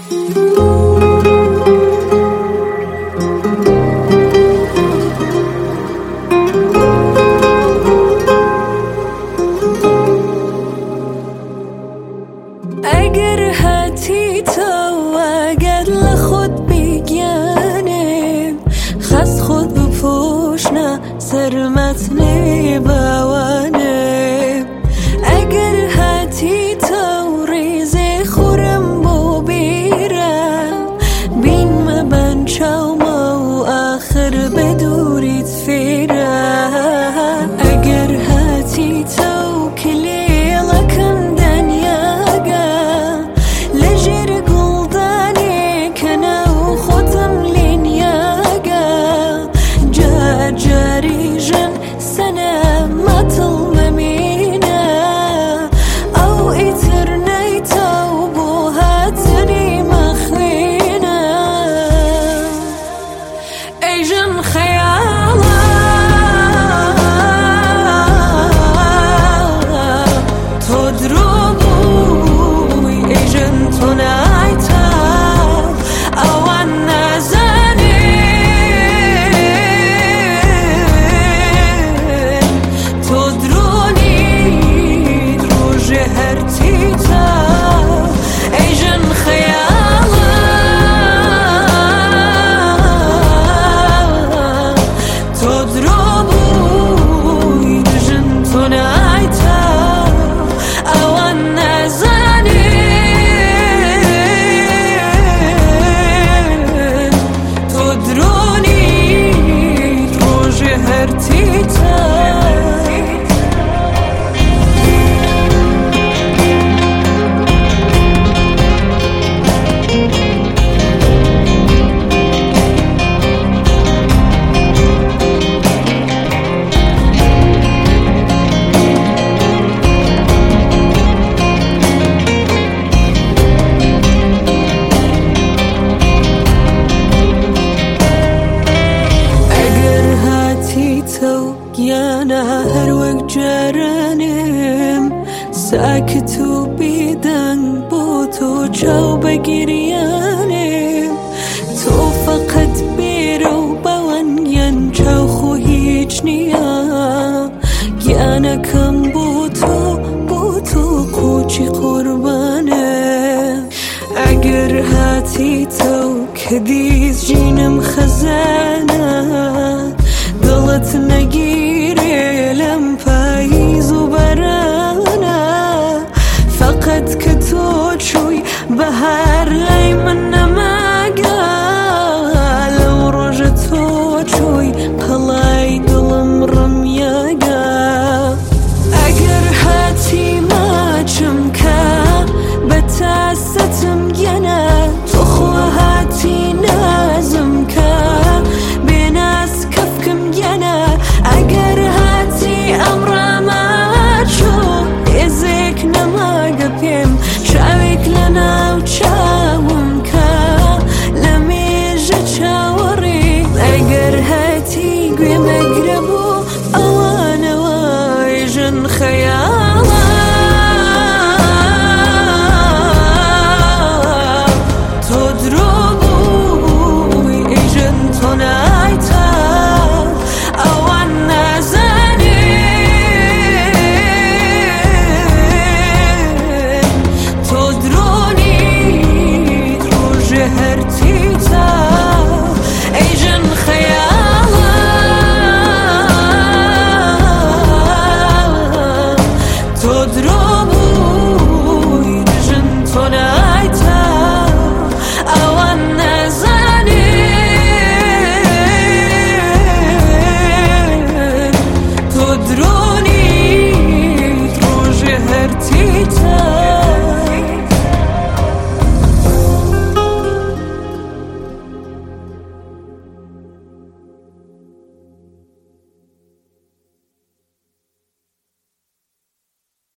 اگر هاتی تو اگر لخود بگیانم خست خود بپوشنا سر متن باوانم اگر هاتی تو ریز خورم بو بیرم بین مبن چاوما و آخر بدورید فیرم اگر هاتی تو کلی لکن يانا هروك جرانم ساكتو بيدن بوتو جاو بگیريانم تو فقط بیرو بوان ين جاو خو هیچ نیا يانا کم بوتو قوچی قربانه اگر هاتی تو کدیز جینم خزانه دلت نگیره لم پاییز و برانه فقط که تو چوی بهر لی من